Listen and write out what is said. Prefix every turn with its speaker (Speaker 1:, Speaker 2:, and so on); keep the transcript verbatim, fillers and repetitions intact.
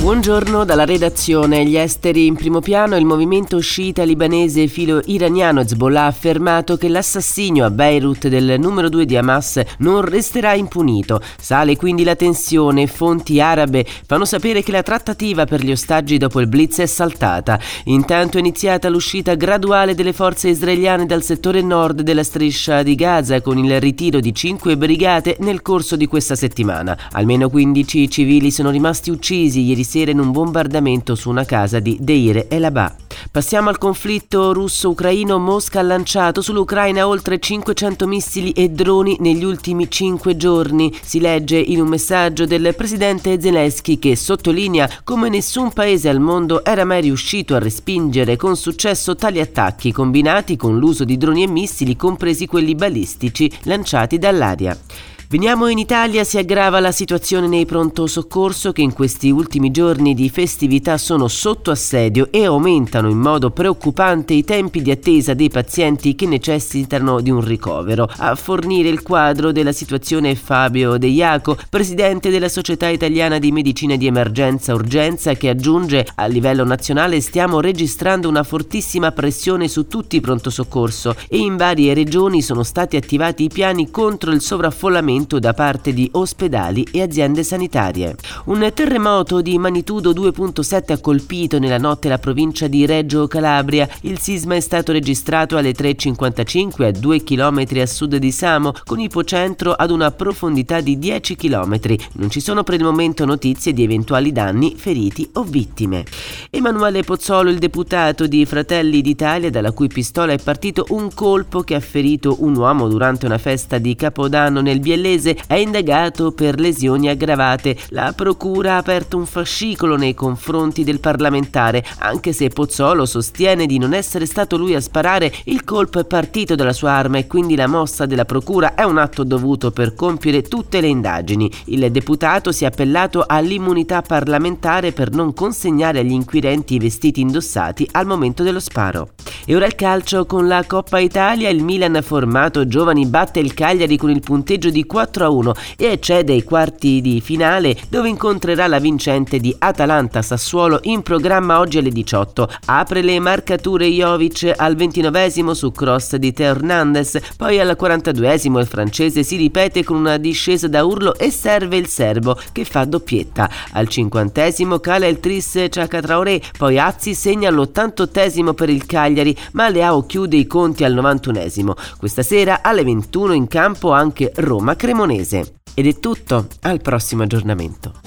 Speaker 1: Buongiorno dalla redazione. Gli esteri in primo piano. Il movimento sciita libanese filo iraniano Hezbollah ha affermato che l'assassinio a Beirut del numero due di Hamas non resterà impunito. Sale quindi la tensione. Fonti arabe fanno sapere che la trattativa per gli ostaggi dopo il blitz è saltata. Intanto è iniziata l'uscita graduale delle forze israeliane dal settore nord della striscia di Gaza, con il ritiro di cinque brigate nel corso di questa settimana. Almeno quindici civili sono rimasti uccisi ieri sera in un bombardamento su una casa di Deir el-Abba. Passiamo al conflitto russo-ucraino. Mosca ha lanciato sull'Ucraina oltre cinquecento missili e droni negli ultimi cinque giorni. Si legge in un messaggio del presidente Zelensky, che sottolinea come nessun paese al mondo era mai riuscito a respingere con successo tali attacchi combinati con l'uso di droni e missili, compresi quelli balistici lanciati dall'aria. Veniamo in Italia. Si aggrava la situazione nei pronto soccorso, che in questi ultimi giorni di festività sono sotto assedio e aumentano in modo preoccupante i tempi di attesa dei pazienti che necessitano di un ricovero. A fornire il quadro della situazione è Fabio De Iaco, presidente della Società Italiana di Medicina di Emergenza Urgenza, che aggiunge: a livello nazionale stiamo registrando una fortissima pressione su tutti i pronto soccorso e in varie regioni sono stati attivati i piani contro il sovraffollamento da parte di ospedali e aziende sanitarie. Un terremoto di magnitudo due virgola sette ha colpito nella notte la provincia di Reggio Calabria. Il sisma è stato registrato alle tre e cinquantacinque a due chilometri a sud di Samo, con ipocentro ad una profondità di dieci chilometri. Non ci sono per il momento notizie di eventuali danni, feriti o vittime. Emanuele Pozzolo, il deputato di Fratelli d'Italia, dalla cui pistola è partito un colpo che ha ferito un uomo durante una festa di Capodanno nel Biellese, è indagato per lesioni aggravate. La procura ha aperto un fascicolo nei confronti del parlamentare, anche se Pozzolo sostiene di non essere stato lui a sparare. Il colpo è partito dalla sua arma e quindi la mossa della procura è un atto dovuto per compiere tutte le indagini. Il deputato si è appellato all'immunità parlamentare per non consegnare agli inquirenti i vestiti indossati al momento dello sparo. E ora il calcio con la Coppa Italia. Il Milan, formato giovani, batte il Cagliari con il punteggio di quattro a uno e accede ai quarti di finale, dove incontrerà la vincente di Atalanta-Sassuolo, in programma oggi alle diciotto. Apre le marcature Jovic al ventinovesimo su cross di Teo Hernandez, poi al quarantaduesimo il francese si ripete con una discesa da urlo e serve il serbo, che fa doppietta. Al cinquantesimo cala il tris Chaka Traoré, poi Azzi segna all'ottantottesimo per il Cagliari, ma Leao chiude i conti al novantunesimo. Questa sera alle ventuno in campo anche Roma Cremonese. Ed è tutto, al prossimo aggiornamento.